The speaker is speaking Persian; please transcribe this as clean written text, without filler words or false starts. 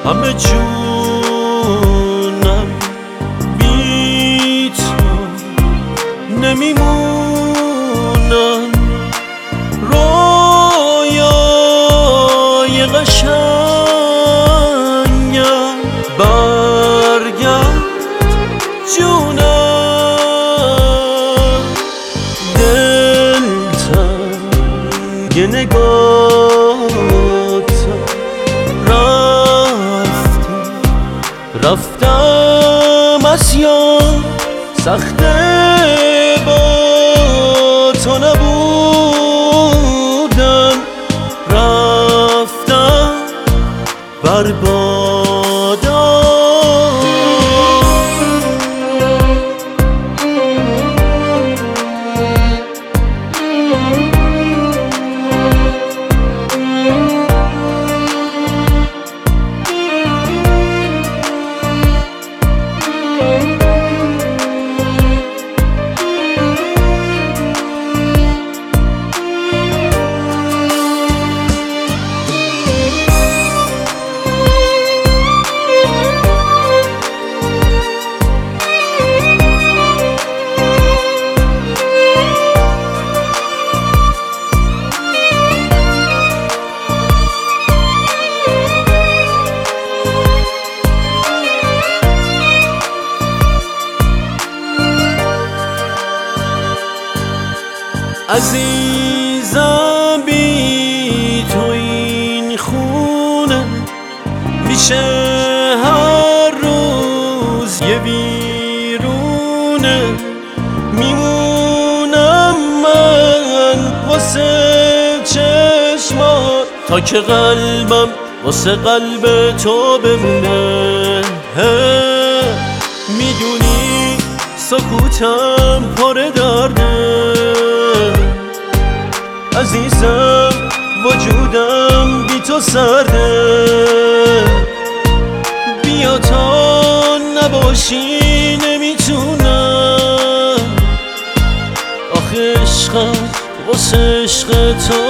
همه جونم بی تو نمیمونم. رویای قشنگم برگرد جونم. دلتنگ نگاهتم رفتم از یاد سخته با تو نبودن. رفتم بربادا. عزیزم بی تو این خونه میشه هر روز یه ویرونه. میمونم من واسه چشمات تا که قلبم واسه قلب تو بمونه. میدونی سکوتم پر درده عزیزم، وجودم بی تو سرده. بیا تا نباشی نمیتونم. آخه عشقم واسه عشق تو